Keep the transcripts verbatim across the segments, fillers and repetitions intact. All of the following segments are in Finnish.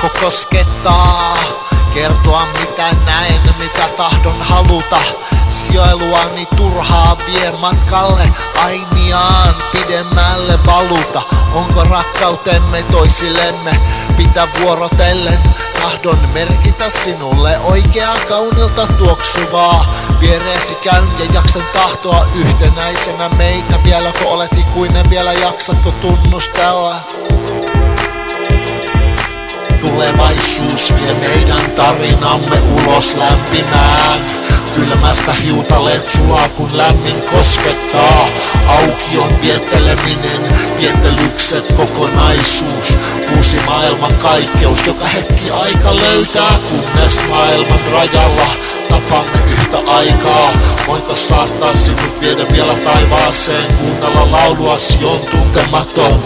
Saanko koskettaa, kertoa mitä näen, mitä tahdon haluta? Sijailuani turhaa vie matkalle, ainiaan pidemmälle valuta. Onko rakkautemme toisillemme pitää vuorotellen? Tahdon merkitä sinulle oikeaa kaunilta tuoksuvaa. Viereesi käyn ja jaksan tahtoa yhtenäisenä meitä. Vieläkö olet ikuinen, vielä jaksatko tunnustella? Tulevaisuus vie meidän tarinamme ulos lämpimään. Kylmästä hiutaleet sulaa kun lämmin koskettaa. Aukion vietteleminen, viettelykset, kokonaisuus. Uusi maailman kaikkeus, joka hetki aika löytää. Kunnes maailman rajalla tapamme yhtä aikaa. Voinko saattaa sinut viedä vielä taivaaseen? Kuunnella lauluasi on tuntematon.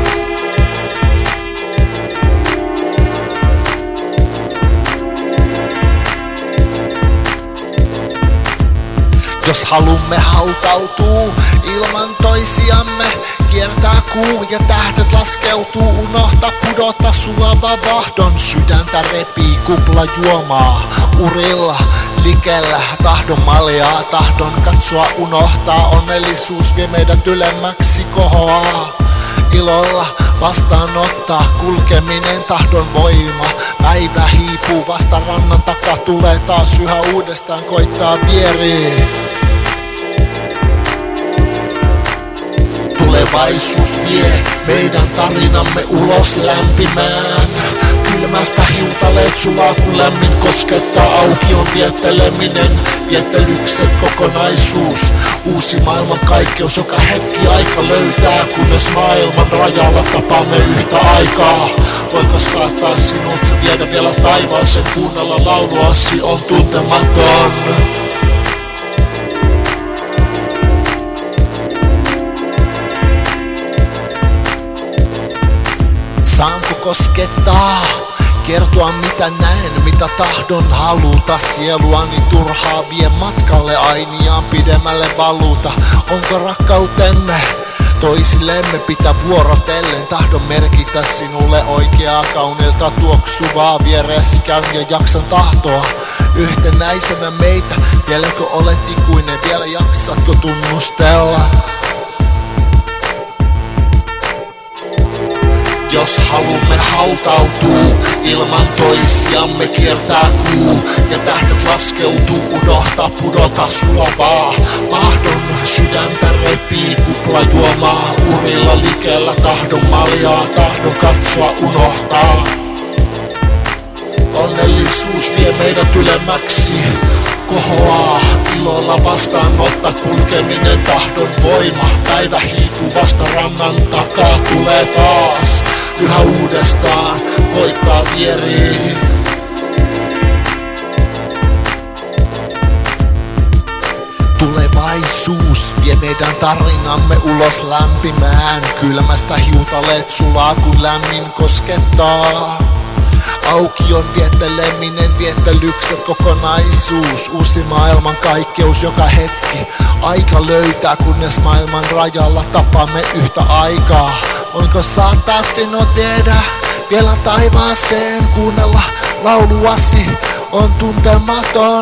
Jos halumme hautautuu ilman toisiamme, kiertää kuu ja tähdet laskeutuu, unohta pudota sulava vahdon. Sydäntä repii kupla juomaa, urilla likellä tahdon maljaa, tahdon katsoa unohtaa, onnellisuus vie meidät ylemmäksi kohoaa. Ilolla vastaanottaa kulkeminen tahdon voima, päivä hiipuu vasta rannan takaa, tulee taas yhä uudestaan koittaa vieriin. Tulevaisuus vie meidän tarinamme ulos lämpimään. Kylmästä hiutaleet sulaa kun lämmin koskettaa. Aukion vietteleminen, viettelykset, kokonaisuus. Uusi maailman kaikkeus, joka hetki aika löytää. Kunnes maailman rajalla tapaamme yhtä aikaa. Voinko saattaa sinut viedä vielä taivaaseen? Kuunnella lauluasi on tuntematon. Saanko koskettaa, kertoa mitä näen, mitä tahdon haluta? Sieluani turhaa vie matkalle, ainiaan pidemmälle valuta. Onko rakkautemme toisillemme pitää vuorotellen? Tahdon merkitä sinulle oikeaa kaunilta tuoksuvaa. Viereesi käyn ja jaksan tahtoa yhtenäisenä meitä. Vieläkö olet ikuinen, vielä jaksatko tunnustella? Jos halumme hautautuu ilman toisiamme, kiertää kuu ja tähdet laskeutuu, unohtaa pudota sulavaa. Mahdon sydäntä repii kupla juomaa, urilla likellä tahdon maljaa, tahdon katsoa unohtaa. Onnellisuus vie meidät ylemmäksi kohoaa, ilolla vastaanottaa kulkeminen tahdon voima. Päivä hiipuu vasta rannan takaa, tulee taas yhä uudestaan koittaa vieriin. Tulevaisuus vie meidän tarinamme ulos lämpimään. Kylmästä hiutaleet sulaa kun lämmin koskettaa. Aukion vietteleminen, viettelykset, kokonaisuus. Uusi maailman kaikkeus, joka hetki aika löytää. Kunnes maailman rajalla tapaamme yhtä aikaa. Voinko saattaa sinut viedä vielä taivaaseen? Kuunnella lauluasi on tuntematon.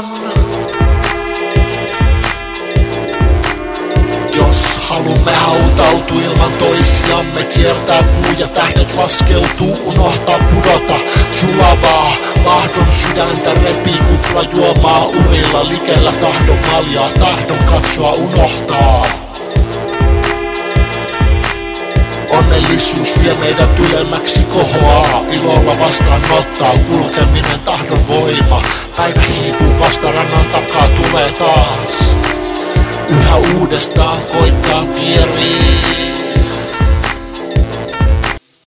Jos halumme hautautua ilman toisiamme, kiertää kuu ja tähdet laskeutuu, unohtaa pudota sulavaa. Tahdon sydäntä repii kupla juomaa, urilla likellä tahdon maljaa, tahdon katsoa unohtaa. Onnellisuus vie meidät ylemmäksi kohoaa, ilolla vastaanottaa kulkeminen tahdon voima. Päivä hiipuu vasta rannan takaa, tulee taas yhä uudestaan koittaa vieriin.